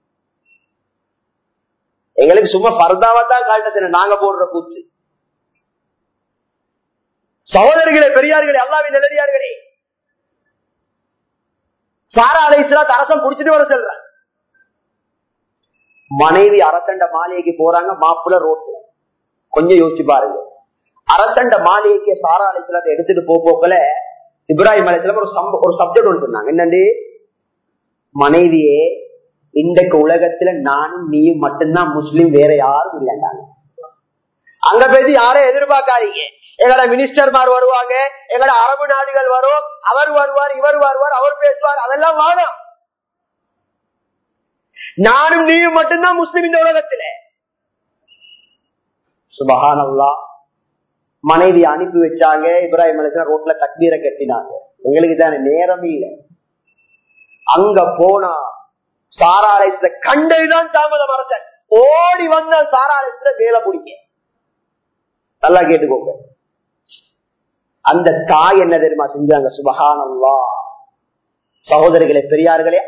எங்களுக்கு சும்மா பர்தாவத்தான் காட்டத்தின, நாங்க போடுற கூத்து. சகோதரர்களே, பெரியார்களே, அல்லாஹ்வின் நல்லடியார்களே, சாரா அலைஹிஸ்ஸலாம் அரசன் புடிச்சிட்டு வர சொல்ற. மனைவி அரசண்ட மாளிகைக்கு போறாங்க, மாப்பிள்ள ரோட்ல. கொஞ்சம் யோசிச்சு பாருங்க. அரசண்ட மாளிகைக்கு சாரா அலைஹிஸ்ஸலாத்தை எடுத்துட்டு போக்கல இப்ராஹிம் அலைஹிஸ்ஸலாம் ஒரு சப்ஜெக்ட் ஒன்று சொன்னாங்க. என்னண்டு? மனைவியே, இன்றைக்கு உலகத்துல நானும் நீயும் மட்டும்தான் முஸ்லீம், வேற யாரும் இல்லைண்டாங்க. அங்க போய் யாரும் எதிர்பார்க்காதீங்க. எங்களோட மினிஸ்டர்மார் வருவாங்க, எங்களோட அரபு நாடுகள் வரும், அவர் வருவார், இவர் வருவார், அவர் பேசுவார், அதெல்லாம் வேணாம். நானும் நீயும் மட்டும்தான் முஸ்லிம் இந்த உலகத்துல. சுப்ஹானல்லாஹ். மனைவி அனுப்பி வச்சாங்க. இப்ராஹிம் அலைஹிஸ்ஸலாம் ரோட்ல தக்பீரை கட்டினாங்க. எங்களுக்கு தானே நேரம் இல்லை. அங்க போனா சாரா அலைஹிஸ்ஸலாம் கண்டதுதான் தாமதம். அரசன் ஓடி வந்த சாரா அலைஹிஸ்ஸலாம் வேலை பிடிக்க. நல்லா கேட்டுக்கோங்க. அந்த தாய் என்ன தெரியுமா செஞ்சாங்க? சுப்ஹானல்லாஹ். சகோதரர்களே, பெரியார்களே,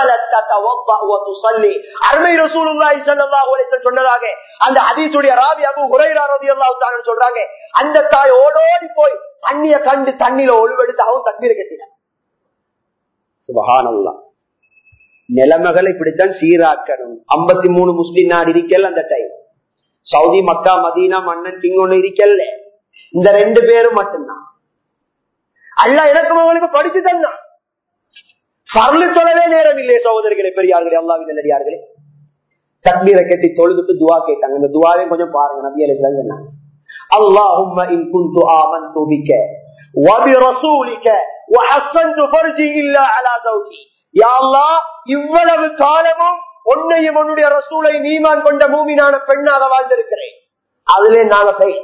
அருமை ரசூலுல்லாஹி ஸல்லல்லாஹு அலைஹி வஸல்லம் சொன்னதாக அந்த ஹதீஸுடைய ராவி அபூ ஹுரைரா রাদিয়াল্লাহு தஆலா சொல்றாங்க, அந்த தாய் ஓடோடி போய் தண்ணிய கண்டு தண்ணில ஒழுவெடுத்து அவன் தக்பீர் கட்டினான். சுப்ஹானல்லாஹ். நிலைமைகளை இப்படித்தான் சீராக்கணும். 53 முஸ்லிம் நாடு இருக்கல அந்த டைம். சவுதி, மக்கா, மதீனா, மன்னன் கிங் ஒண்ணு இருக்கல. இந்த 2 பேரும் மட்டும்தான். அல்லாஹ் எனக்கு உங்களுக்கு படிச்சு தந்தான். பர்லு சொல்லவே நேரம் இல்லையே சகோதரர்களே, பெரியார்களே, அல்லாஹ்வின் நல்லடியார்களே. தக்பீரை கட்டி தொழுதுட்டு துஆ கேட்டாங்க. இந்த துஆவை கொஞ்சம் பாருங்க. நபி அலைஹிஸ்ஸலாம் சொன்னாங்க, அல்லாஹும்ம இன் குன்து ஆமன்து பிக வ பிரசூலிக வ ஹஸன்து ஃபர்ஜி இல்லா அலா ஜௌஜி. யா அல்லாஹ், இவ்வளவு காலமும் உன்னையும் உன்னுடைய ரசூலை ஈமான் கொண்ட மூமினான பெண்ணாக வாழ்ந்திருக்கிறேன். அதிலே நாங்க போய்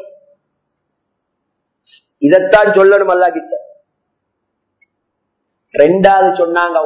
இதத்தான் சொல்லணும் அல்லாஹ் கிட்ட. ரெண்டாவது சொன்னாங்க,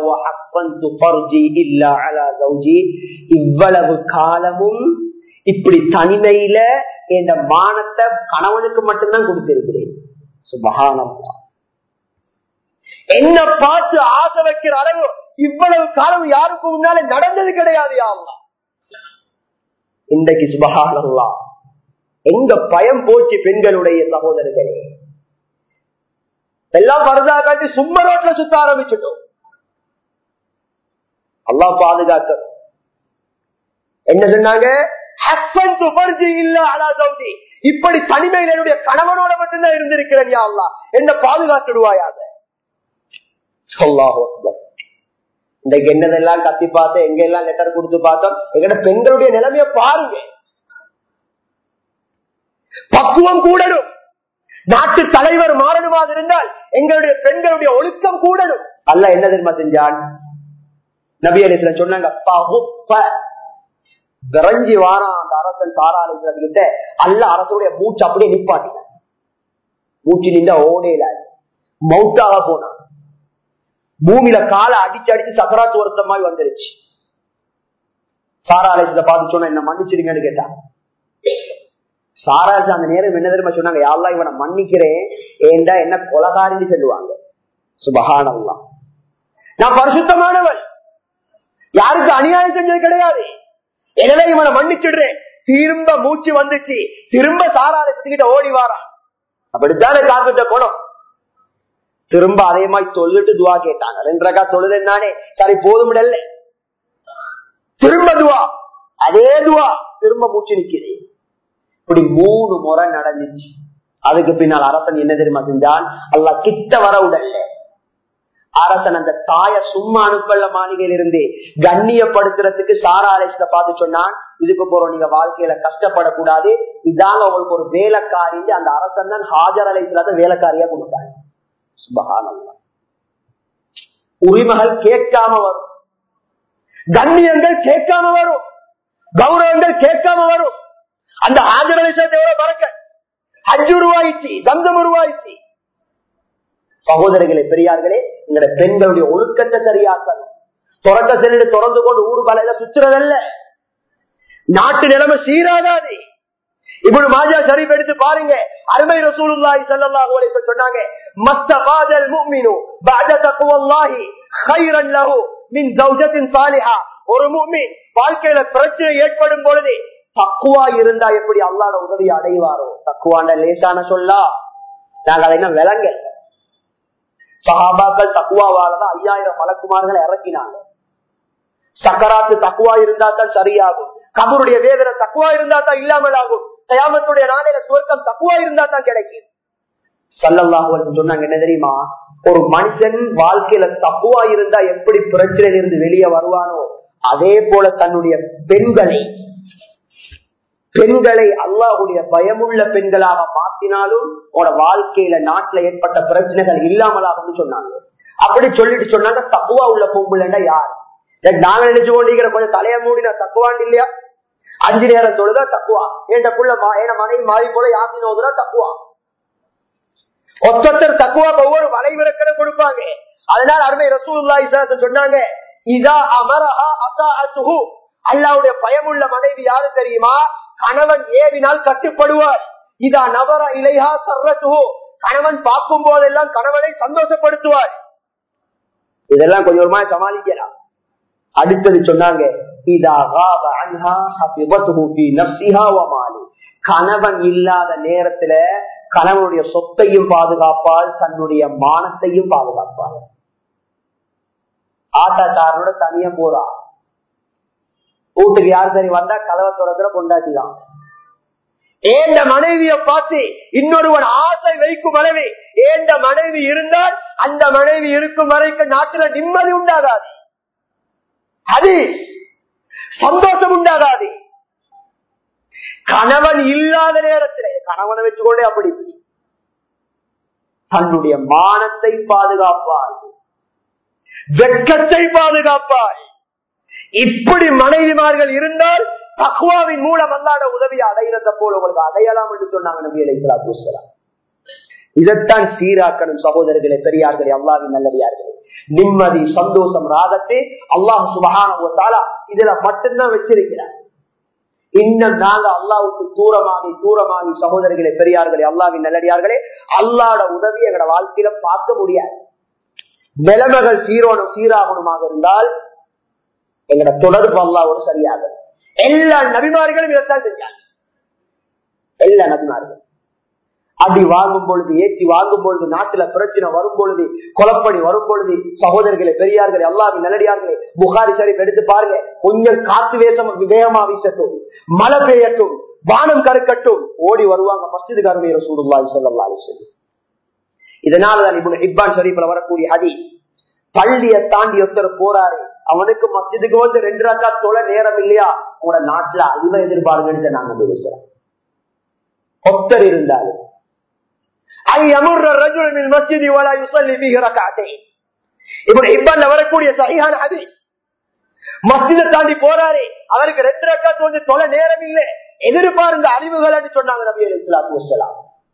இவ்வளவு காலமும் இப்படி தனிமையில என்ற மானத்தை கணவனுக்கு மட்டும்தான் கொடுத்திருக்கிறேன். சுப்ஹானல்லாஹ். என்ன பார்த்து ஆசை வைக்கிற அளவு இவ்வளவு காலம் யாருக்கும் முன்னாலே நடந்தது கிடையாது. யா அல்லாஹ், இன்றைக்கு சுப்ஹானல்லாஹ் எங்க பயம் போச்சு பெண்களுடைய சகோதரர்களே. எல்லாம் பரதா காட்டி சும்மா ரோட்ல சுத்த ஆரம்பிச்சுட்டோம். அல்லாஹ் பாதுகாக்க. என்ன சொன்னாங்க? இப்படி தனிமையில் என்னுடைய கணவனோட மட்டும்தான் இருந்திருக்கிறேன். யா அல்லாஹ், என்ன பாதுகாத்துடுவாயாக. அல்லாஹு அக்பர். இன்றைக்கு என்னதெல்லாம் கத்தி பார்த்தோம், எங்க எல்லாம் லெட்டர் கொடுத்து பார்த்தோம். எங்கட பெண்களுடைய நிலைமைய பாருங்க. பக்குவம் கூடணும். நாட்டு தலைவர் மாறணுமாக இருந்தால் எங்களுடைய பெண்களுடைய ஒழுக்கம் கூடணும். அல்லாஹ் என்ன தெரியுமா செஞ்சான்? நபி அலைஹிஸ்ஸலாம் சொன்னாங்க, விரைஞ்சி வாரான் அந்த அரசன் சாரா அலைஹிஸ்ஸலாம் கிட்ட. அல்லாஹ் அரசுடைய மூச்சு அப்படியே நிப்பாட்டினான். மூச்சு நின்ற ஓடேல மௌத்தாக போனான். பூமியில காலை அடிச்சு அடிச்சு சக்கராத்து ஒருத்த மாதிரி வந்துருச்சு. சாரா அலைஹிஸ்ஸலாம் பார்த்து சொன்னா, என்ன மன்னிச்சிருங்கன்னு கேட்டான். சாரா அந்த நேரம் என்ன தெரியுமா சொன்னாங்க, யா அல்லாஹ் இவனை மன்னிக்கிறேன், ஏண்டா என்ன கொலகாரின்னு சொல்லுவாங்க. சுப்ஹானல்லாஹ், நான் பரிசுத்தமானவன், யாருக்கு அநியாயம் செஞ்சது கிடையாது, எனவே இவனை மன்னிச்சிடுறேன். திரும்ப மூச்சு வந்துச்சு, திரும்ப சாரா அலைஹிஸ்ஸலாம் ஓடி வாரான். அப்படித்தானே காத்துட்ட குணம். திரும்ப அதே மாதிரி சொல்லிட்டு துவா கேட்டாங்க. 2 ரக்காத் தொழுது நானே, சரி போதும், திரும்ப துவா, அதே துவா, திரும்ப மூச்சு நிக்குது. இப்படி 3 முறை நடந்துச்சு. அதுக்கு பின்னால் அரசன் என்ன தெரியுமா செஞ்சான், அல்லாஹ் கிட்ட வர உடல்ல அரசன் அந்த தாய சும்மா அனுப்பல மாளிகையில இருந்து கண்ணியப்படுத்துறதுக்கு சாரா அலைஹிஸ்ஸலாம் பார்த்து சொன்னான், இதுக்கு போறோம், நீங்க வாழ்க்கையில கஷ்டப்படக்கூடாது, இதாங்க உங்களுக்கு ஒரு வேலைக்காரி. அந்த அரசன் தான் ஹாஜர் அலைஹிஸ்ஸலாத்தை வேலைக்காரியா கொடுத்தாங்க. சுப்ஹானல்லாஹ், உரிமைகள் கேட்காம வரும், கண்ணியங்கள் கேட்காம வரும், கௌரவங்கள் கேட்காம வரும். அந்த ஹாஜர் அலைஹிஸ்ஸலாத்தை எவ்வளவு பறக்கத், ஹஜ் உருவாயிச்சு, தம்சம் உருவாயிச்சு. சகோதரர்களே, பெரியார்களே, இந்த பெண்களுடைய ஒழுக்கத்தை சரியாக்கணும். தொடக்க செல்லு தொடர்ந்து கொண்டு ஊரு காலையில சுற்றுறதல்ல, நாட்டு நிலைமை சீராகாது. இப்னு மாஜா ஷரீஃப் எடுத்து பாருங்க, அருமை ரசூலுல்லாஹி ஸல்லல்லாஹு அலைஹி வஸல்லம் சொன்னாங்க, மஸ்தஃபாதல் முஃமினு பஅத தக்வல்லாஹி கைரன் லஹு மின் ஜௌஜத்தின் சாலிஹா. ஒரு முஃமின் வாழ்க்கையில பிரச்சனை ஏற்படும் பொழுது தக்வா இருந்தா எப்படி அல்லாஹ்வுடைய உதவியை அடைவாரோ. தக்வான லேசான சொல்லா, நாங்க அதை என்ன விளங்க. சஹாபாக்கள் தக்வாவாலதான் 5000 மலக்குமார்களை இறக்கினாங்க. சக்கராத்து தக்வா இருந்தா தான் சரியாகும், கபருடைய வேதனை தக்வா இருந்தா தான் இல்லாமல் ஆகும், கயாமத்துடைய நாளையில சுவர்க்கம் தக்வா இருந்தா தான் கிடைக்கும். ஸல்லல்லாஹு அலைஹி வஸல்லம் சொன்னாங்க, என்ன தெரியுமா, ஒரு மனுஷன் வாழ்க்கையில தக்வா இருந்தா எப்படி பிரச்சனையில இருந்து வெளியே வருவானோ, அதே போல தன்னுடைய பெண்களை அல்லாஹ்வுடைய பயமுள்ள பெண்களாக மாற்றினாலும் உங்களோட வாழ்க்கையில நாட்டுல ஏற்பட்ட பிரச்சனைகள் இல்லாமலாகும் சொன்னாங்க. அப்படி சொல்லிட்டு சொன்னாங்க, தக்குவா உள்ள பொம்புலன்னா யார்? நாங்க நினைச்சு கொண்டிருக்கிற கொஞ்சம் தலைய மூடினா தக்குவான் இல்லையா? 5 நேரம் தொழுதா தக்குவா, என் புள்ள மனைவி மாறி போல யாத்தின் ஓதுனா தக்குவா. ஒத்தர் தக்குவா ஒவ்வொரு வளைவிறக்கனை கொடுப்பாங்க. அதனால அருமை ரசூலுல்லாஹி ஸல்லல்லாஹு அலைஹி வஸல்லம் சொன்னாங்க, இதா அமரஹா அதாஅத்துஹு. அல்லாஹ்வுடைய பயமுள்ள மனைவி யாரு தெரியுமா? கணவன் ஏவினால் கட்டுப்படுவார். இதா நபர இலைஹா சர்ரத்துஹு. கணவன் பார்க்கும் போதெல்லாம் கணவனை சந்தோஷப்படுத்துவார். இதெல்லாம் கொஞ்சமா சமாளிக்கலாம். அடுத்தது சொன்னாங்க, இதா காப அன்ஹா ஹஃபிதத்துஹு ஃபீ நஃப்ஸிஹா வ மாலி. கணவன் இல்லாத நேரத்துல கணவனுடைய சொத்தையும் பாதுகாப்பால், தன்னுடைய மானத்தையும் பாதுகாப்பாள். ஆட்டாக்காரனோட தனியா போறா, வீட்டுக்கு யார் சரி வந்தா கதவை திறக்கிற பொண்டாட்டிதான். ஏண்ட மனைவியை பார்த்து இன்னொருவன் ஆசை வைக்கும் அளவு ஏண்ட மனைவி இருந்தால் அந்த மனைவி இருக்கும் வரைக்கும் நாட்டுல நிம்மதி உண்டாகாது, அது சந்தோஷம் உண்டாகாது. கணவன் இல்லாத நேரத்திலே கணவனை வச்சுக்கொண்டே அப்படி தன்னுடைய மானத்தை பாதுகாப்பாள், வெட்கத்தை பாதுகாப்பாள். இப்படி மனைவிமார்கள் இருந்தால் தக்வாவின் மூலம் அல்லாஹ்வுடைய உதவியை அடைகிறத போல உங்களுக்கு அடையலாம் என்று சொன்னாங்க நபி அலைஹிஸ்ஸலாத்து வஸ்ஸலாம். இதைத்தான் சீராக்கணும் சகோதரர்களே, பெரியார்களே, அல்லாஹ்வின் நல்லடியார்களே. நிம்மதி, சந்தோஷம், ராகத்தை அல்லாஹ் சுப்ஹானஹு வ தஆலா இதுல மட்டும்தான் வச்சிருக்கிறார். இன்னும் நாங்க அல்லாஹ்வுக்கு தூரமாகி சகோதரர்களே, பெரியார்களே, அல்லாஹ்வின் நல்லடியார்களே, அல்லாஹ்வுடைய உதவியை எங்களோட வாழ்க்கையில பார்க்க முடியாது. நிலைமைகள் சீராகணுமாக இருந்தால் எங்களோட தொடர்பு அல்லாஹ்வோடு சரியாக. எல்லா நபிமார்களும் இதைத்தான் செஞ்சாங்க. எல்லா நபிமார்களும் அடி வாங்கும் பொழுது, ஏற்றி வாங்கும் பொழுது, நாட்டுல பிரச்சனை வரும் பொழுது, கொலப்படி வரும் பொழுது, சகோதரர்களே, பெரியார்களே, அல்லாஹ்வின் நல்லடியார்களே, புகாரி ஷரீஃப் எடுத்து பாருங்க. கொஞ்சம் காத்து வேகமா வீசட்டும், மழை பெய்யட்டும், வானம் கருக்கட்டும், ஓடி வருவாங்க மஸ்ஜிதுக்கு அருமை ரசூலுல்லாஹி ஸல்லல்லாஹு அலைஹி வஸல்லம். இதனாலதான் இப்னு ஹிப்பான் ஷரீஃப்ல வரக்கூடிய ஹதீஸ், பள்ளிய தாண்டி ஒருத்தர் போறாரு, அவனுக்கு மஸ்ஜிதுக்கு வந்து 2 ரக்காத் தொழ நேரம் இல்லையா, உங்களோட நாட்டுல அழிவை எதிர்பார்க்கன்னு நாங்க பேசுறோம். ஒருத்தர் இருந்தாலும் வரக்கூடிய சஹீஹான ஹதீஸ், மஸ்ஜிதை தாண்டி போறாரு, அவருக்கு 2 ரக்காத் வந்து தொலை நேரம் இல்லை, எதிர்பாருங்க அறிவுகள் சொன்னாங்க நபி அலைஹிஸ்ஸலாத்து வஸ்ஸலாம்.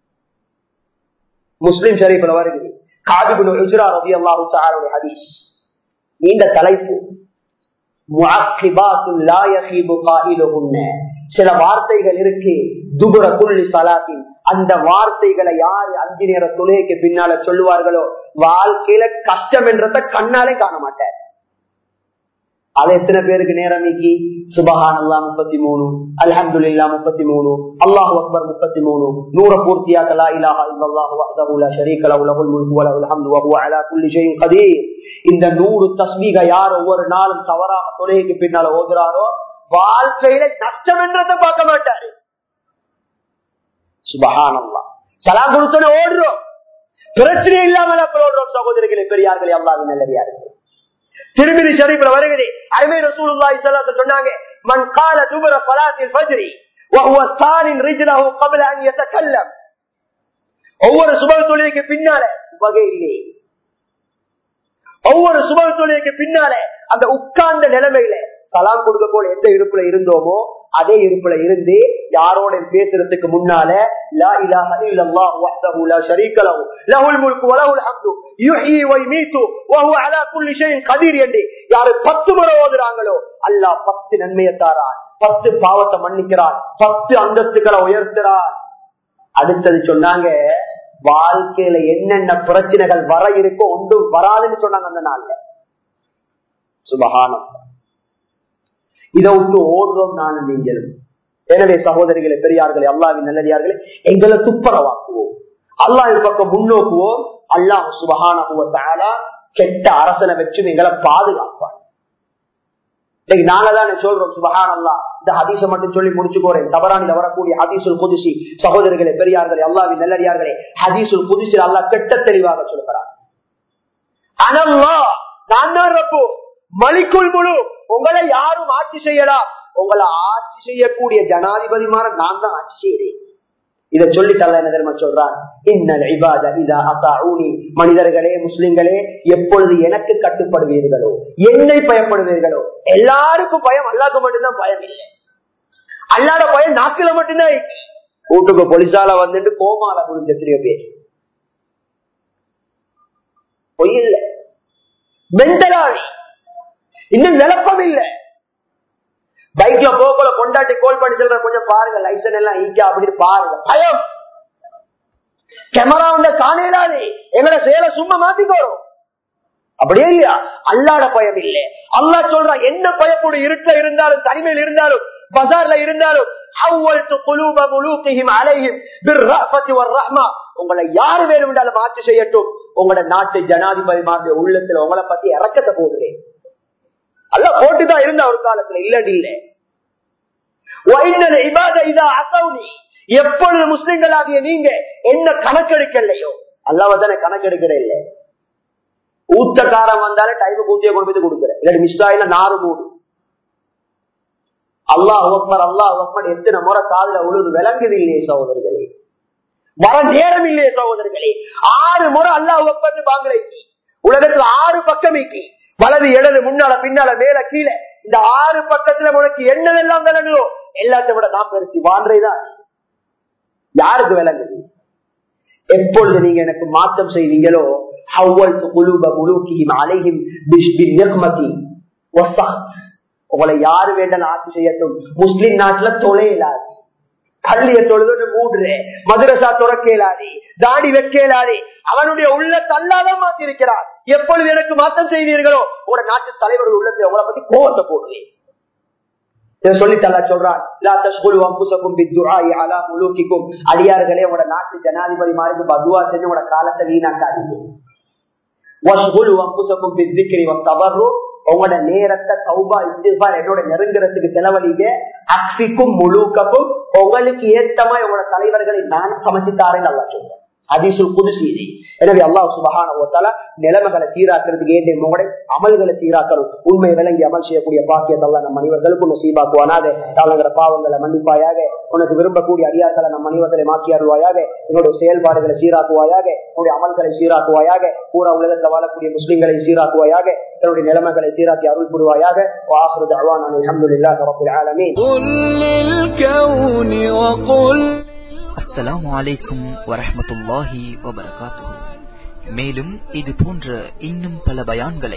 முஸ்லிம் ஷரீஃப்ல வருகிறது காப் இப்னு உஜ்ரா ரலியல்லாஹு தஆலா ஹதீஸ். இந்த தலைப்பு முஅக்கிபாத்துல் லா யஹீபு காயிலுஹுன்ன. சில வார்த்தைகள் இருக்கு துபுர குல்லி ஸலாத்தின், அந்த வார்த்தைகளை யாரு 5 நேர தொழுகைக்கு பின்னால சொல்லுவார்களோ வாழ்க்கையில கஷ்டம் என்றத கண்ணாலே காண மாட்டார். அது எத்தனை பேருக்கு நேரம் நீக்கி சுபஹானல்லாஹ் 33, அல்ஹம்துலில்லாஹ் 33, அல்லாஹு அக்பர் 33, 100 பூர்த்தியாக லா இலாஹா இல்லல்லாஹு வஹ்தஹு லா ஷரீக லஹு லஹுல் முல்கு வ லஹுல் ஹம்து வ ஹுவ அலா குல்லி ஷைஇன் கதீர். இந்த 100 தஸ்பீஹ யார் ஒவ்வொரு நாளும் தவறாம தொழுகைக்கு பின்னால ஓதுறாரோ வாழ்க்கையில கஷ்டம் என்றதை பார்க்க மாட்டாரு. சுபஹானல்லாஹ். சலாம் கொடுத்தோட ஓடுறோம், பிரச்சனை இல்லாமல் ஓடுறோம். சகோதரிகளே, பெரியார்களே, அல்லாஹ்வின் நல்லடியார்களே, திருமிதி ஷரீஃப்ல வருகிறது அருமை ரசூலுல்லாஹி ஸல்லல்லாஹு அலைஹி வஸல்லம் சொன்னாங்க, மன் قال دبر صلاه الفجر وهو ثان رجله قبل ان يتكلم. ஒவ்வொரு சுபஹ் தொழுகைக்கு பின்னால வகை இல்லை, ஒவ்வொரு சுபஹ் தொழுகைக்கு பின்னால அந்த உட்கார்ந்த நிலைமையில சலாம் கொடுக்க போல எந்த இருப்புல இருந்தோமோ அதே இருப்புல இருந்து யாரோட பேசுறதுக்கு முன்னால லா இலாஹா இல்லல்லாஹு வஹ்தஹு லா ஷரீக லஹு லஹுல் முல்கு வ லஹுல் ஹம்து யுஹ்யி வ யுமீது வ ஹுவ அலா குல்லி ஷைஇன் கதீர் என்று யார் 10 முறை ஓதுறாங்களோ அல்லாஹ் 10 நன்மையை தரான், 10 பாவத்தை மன்னிக்கிறான், 10 அந்தஸ்துகளை உயர்த்துறான். அடுத்தது சொன்னாங்க, வாழ்க்கையில என்னென்ன பிரச்சனைகள் வர இருக்கோ ஒன்றும் வராதுன்னு சொன்னாங்க அந்த நாள்ல. சுபஹானல்லாஹ். இதை விட்டு ஓடுறோம் நானும் நீங்களும். எனவே சகோதரிகளை, பெரியார்களே, அல்லாஹ்வின் நல்லடியார்களே, எங்களை துப்புரவாக்குவோம், அல்லாஹ் பக்கம் முன்னோக்குவோம். அல்லாஹ் சுப்ஹானஹு வ தஆலா கெட்ட அரசனை வச்சு எங்களை பாதுகாப்பான். இன்னைக்கு நாங்க தானே சொல்றோம் சுப்ஹானல்லாஹ். இந்த ஹதீஸை மட்டும் சொல்லி முடிச்சு போறேன். தபரானில வரக்கூடிய ஹதீஸுல் குதுஸி. சகோதரிகளே, பெரியார்களே, அல்லாஹ்வின் நல்லடியார்களே, ஹதீஸுல் குதுஸில் அல்லாஹ் கெட்ட தெளிவாக சொல்கிறார், அனல்லாஹ், நான் தான் ரப்பு, மலிக்குல் முலு, உங்களை யாரும் ஆட்சி செய்யலாம், உங்களை ஆட்சி செய்யக்கூடிய ஜனாதிபதிமார நான் தான் ஆட்சி செய்யறேன். இதை சொல்லி தல்ல என்ன தெரியுமா சொல்றான், இன்னல் இபாத இதா அதாஊனி, மனிதர்களே, முஸ்லிம்களே, எப்பொழுது எனக்கு கட்டுப்படுவீர்களோ, என்னை பயப்படுவீர்களோ. எல்லாருக்கும் பயம், அல்லாஹ்க்கு மட்டும்தான் பயம் இல்லை. அல்லாஹ்வோட பயம் நாக்குல மட்டும்தான். வீட்டுக்கு போலீஸால வந்துட்டு கோமால முடிஞ்ச எத்தனையோ பேர் பொய் இல்ல, மென்டலாவி, இன்னும் நிலப்பம் இல்ல. பைக்ல போகல கொண்டாட்டி கோல் பண்ணி சொல்ற, கொஞ்சம் பாருங்க லைசன்ஸ் எல்லாம் ஈக்கா அப்படின்னு பாருங்க. பயம், கேமரா வந்து காணலாது, எங்கட செயலை சும்மா மாத்திக்கோரும். அப்படியே இல்லையா? அல்லாஹ்வோட பயம் இல்ல. அல்லாஹ் சொல்றா, என்ன பயப்படு, இருட்டுல இருந்தாலும், தனிமையில் இருந்தாலும், பஜார்ல இருந்தாலும், உங்களை யாரு வேணும்னாலும் ஆட்சி செய்யட்டும், உங்களோட நாட்டு ஜனாதிபதிமாருடைய உள்ளத்துல உங்களை பத்தி இறக்கத்தை போடுறேன். அல்லாஹ் போட்டுதான் இருந்த ஒரு காலத்துல, இல்லடி இல்ல. எப்பொழுது முஸ்லிம்களாகிய நீங்க என்ன கணக்கெடுக்கலையோ, அல்லாஹ்தானே கணக்கெடுக்கிற இல்ல. ஊத்தக்காரன் வந்தாலே டைம் ஊத்திய கொண்டு போய் கொடுக்குறேன், இல்லாட்டி மிஸ்டாயில 4 மூடு. அல்லாஹ் அக்பர், அல்லாஹ் அக்பர் எத்தனை முறை காதுல உழுது விளங்குது இல்லையே சகோதரர்களே, வர நேரம் இல்லையே சகோதரர்களே. 6 முறை அல்லாஹ் அக்பர்னு பாங்குறீ. உலகத்துல 6 பக்கம் இருக்கு, வலது இடது முன்னால பின்னால மேல கீழே. இந்த 6 பக்கத்துல உனக்கு என்னவெல்லாம் விளங்குதோ எல்லாத்தையும் விட நான் பெருசி வாழ்றேதான். யாருக்கு விளங்குது? எப்பொழுது நீங்க எனக்கு மாற்றம் செய்வீங்களோ, உங்களை யாரு வேண்டாம் ஆட்சி செய்யட்டும். முஸ்லிம் நாட்டுல தொலை இல்லாது, பள்ளிய தொழுது மூடுறேன், மதரசா துறக்க இயலாது, தாடி வைக்க இயலாது. அவனுடைய உள்ள தள்ளாதான் மாற்றிருக்கிறார். எப்பொழுது எனக்கு மாற்றம் செய்வீர்களோ உங்களோட நாட்டு தலைவர்கள் உள்ளத்தை உங்களை பத்தி கோவத்தை போடுவேன். சொல்லி தல்லா சொல்றான், அடியார்களே, உங்களோட நாட்டு ஜனாதிபதி மாதிரி பதுவா செஞ்சு உங்களோட காலத்தை வீணாக்காதீங்க. உங்களோட நேரத்தை தௌபா இஸ்திக்பார் என்னோட நெருங்குறதுக்கு செலவழிங்க. அக்ஃபிக்கும் முலூக்கக்கும், உங்களுக்கு ஏத்தமா உங்களோட தலைவர்களை நான் சமைச்சு தாரேன்னு அல்லாஹ் சொல்றேன். ஹதீஸுல் குதுஸி இது. எனவே அல்லாஹ் சுப்ஹானஹு வ தஆலா நிலைமைகளை சீராக்கிறதுக்கு ஏண்டே உங்களுடைய அமல்களை சீராக்கணும். உண்மை விளங்கி அமல் செய்யக்கூடிய பாக்கியத்தை அல்லாஹ் நம் அனைவர்களுக்கும் நசீபாக்குவானாக. தாங்களோட பாவங்களை மன்னிப்பாயாக. உனக்கு விரும்பக்கூடிய அடியார்களை நம் அனைவர்களை மாற்றி அருள்வாயாக. எங்களுடைய செயல்பாடுகளை சீராக்குவாயாக. என்னுடைய அமல்களை சீராக்குவாயாக. பூரா உலகத்தில் வாழக்கூடிய முஸ்லிம்களை சீராக்குவாயாக. தன்னுடைய நிலைமைகளை சீராக்கி அருள் புரிவாயாக. வாஹிரு தஅவானா அல்ஹம்துலில்லாஹி ரப்பில் ஆலமீன். அஸ்ஸலாமு அலைக்கும் வரஹ்மத்துல்லாஹி வபரகாத்துஹு. மேலும் இது போன்ற இன்னும் பல பயான்களை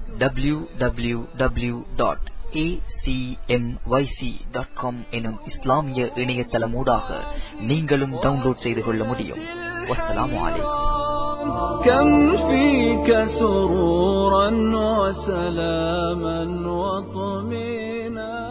www.acmyc.com எனும் இஸ்லாமிய இணையதளமூடாக நீங்களும் டவுன்லோட் செய்து கொள்ள முடியும். வஸ்ஸலாமு அலைக்கும். كم فيك سرورا وسلاما وطمينا